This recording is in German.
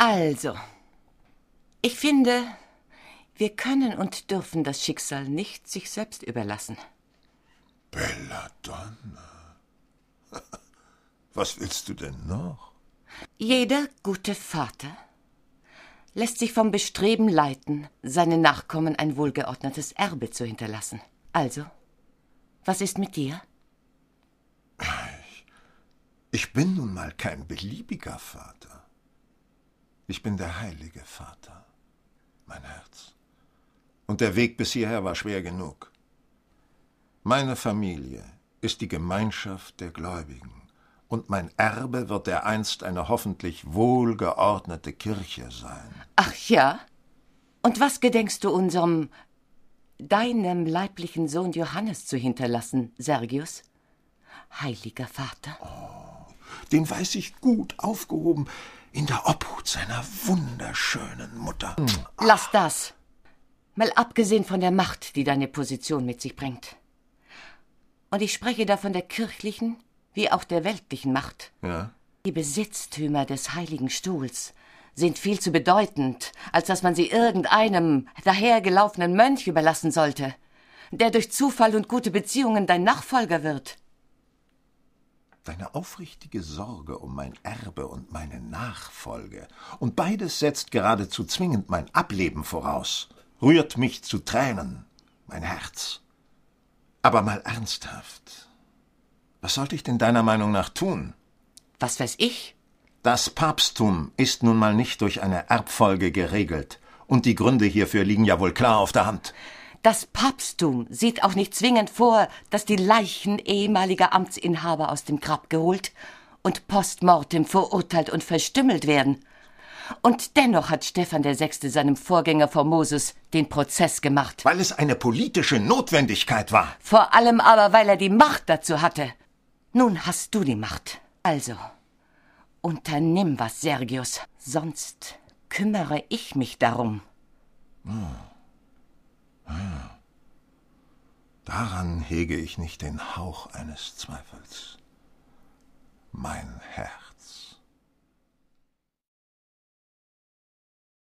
Also, ich finde, wir können und dürfen das Schicksal nicht sich selbst überlassen. Belladonna. Was willst du denn noch? Jeder gute Vater lässt sich vom Bestreben leiten, seinen Nachkommen ein wohlgeordnetes Erbe zu hinterlassen. Also, was ist mit dir? Ich bin nun mal kein beliebiger Vater. Ich bin der heilige Vater, mein Herz. Und der Weg bis hierher war schwer genug. Meine Familie ist die Gemeinschaft der Gläubigen. Und mein Erbe wird dereinst eine hoffentlich wohlgeordnete Kirche sein. Ach ja? Und was gedenkst du deinem leiblichen Sohn Johannes zu hinterlassen, Sergius? Heiliger Vater. Oh, den weiß ich gut aufgehoben in der Obhut seiner wunderschönen Mutter. Lass das. Mal abgesehen von der Macht, die deine Position mit sich bringt. Und ich spreche da von der kirchlichen wie auch der weltlichen Macht. Ja? Die Besitztümer des Heiligen Stuhls sind viel zu bedeutend, als dass man sie irgendeinem dahergelaufenen Mönch überlassen sollte, der durch Zufall und gute Beziehungen dein Nachfolger wird. Deine aufrichtige Sorge um mein Erbe und meine Nachfolge, und beides setzt geradezu zwingend mein Ableben voraus, rührt mich zu Tränen, mein Herz. Aber mal ernsthaft. Was sollte ich denn deiner Meinung nach tun? Was weiß ich? Das Papsttum ist nun mal nicht durch eine Erbfolge geregelt. Und die Gründe hierfür liegen ja wohl klar auf der Hand. Das Papsttum sieht auch nicht zwingend vor, dass die Leichen ehemaliger Amtsinhaber aus dem Grab geholt und post mortem verurteilt und verstümmelt werden. Und dennoch hat Stephan VI. Seinem Vorgänger Formosus den Prozess gemacht. Weil es eine politische Notwendigkeit war. Vor allem aber, weil er die Macht dazu hatte. Nun hast du die Macht. Also, unternimm was, Sergius. Sonst kümmere ich mich darum. Daran hege ich nicht den Hauch eines Zweifels. Mein Herz.